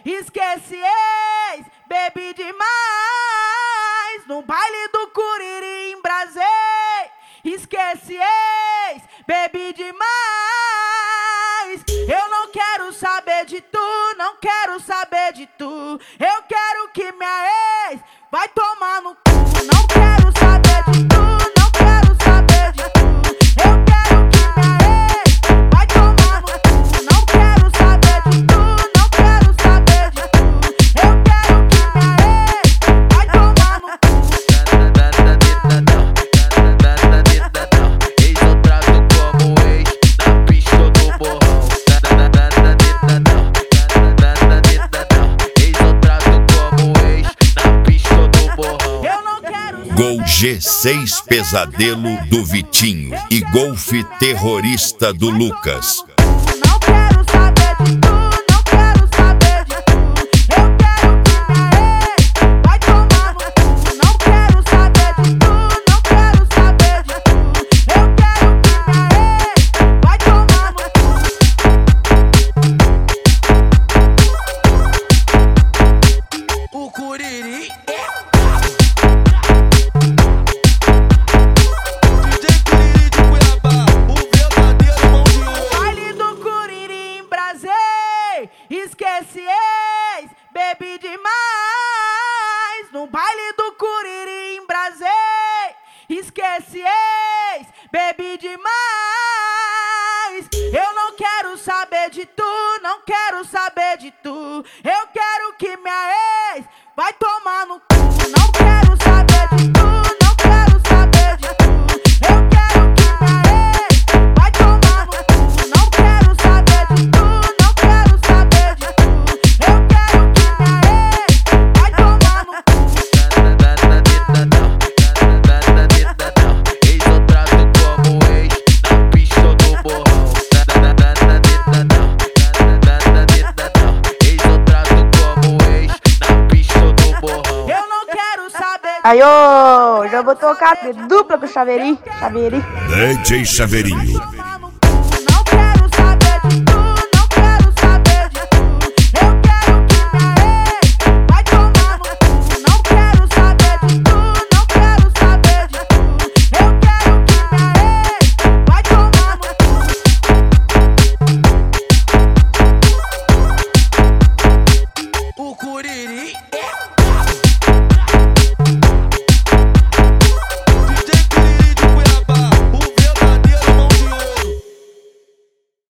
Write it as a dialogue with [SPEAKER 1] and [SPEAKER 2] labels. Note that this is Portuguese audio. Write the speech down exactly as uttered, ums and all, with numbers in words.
[SPEAKER 1] esquece ex, bebi demais. No baile do Curiri embrasei, esquece ex, bebi demais. Eu não quero saber de tu, não quero saber de tu. Eu quero que minha ex vai tomar no cu. Não quero saber de tu, não quero saber de tu. Eu quero que minha ex vai tomar no cu. Não quero saber de tu, não quero saber de tu. Eu quero que minha ex vai tomar no cu.
[SPEAKER 2] Ex eu trato como ex, na pista ou no borrão. Ex eu trato como ex, na pista ou no borrão.
[SPEAKER 1] Eu não quero
[SPEAKER 3] Gol G seis Pesadelo do Vitinho e Golfe Terrorista do Lucas.
[SPEAKER 1] Não quero saber de tu, não quero saber de tu. Eu quero que minha ex vai tomar no cu. Não quero saber de tu, não quero saber de tu. Eu quero que minha ex vai tomar no cu.
[SPEAKER 2] O Curiri D J Curiri de Cuiabá, o verdadeiro mão de ouro.
[SPEAKER 1] Baile do Curiri embrasei, esquece ex, bebi demais. No baile do Curiri embrasei, esquece ex, bebi demais. Eu não quero saber de tu, não quero saber de tu. Eu quero que minha ex vai tomar no cu. Não quero saber de tu, não quero saber de tu. Eu quero que minha ex vai tomar no cu. Não quero saber de tu, não quero saber de tu. Eu quero que minha ex vai tomar no cu.
[SPEAKER 2] Ex eu trato como ex, na pista ou no borrão. Ex eu trato como ex, na pista ou no borrão.
[SPEAKER 1] Eu não quero saber de
[SPEAKER 4] Aí, ô, já vou tocar dupla com o Chaveirinho. Chaveirinho.
[SPEAKER 3] D J Chaveirinho,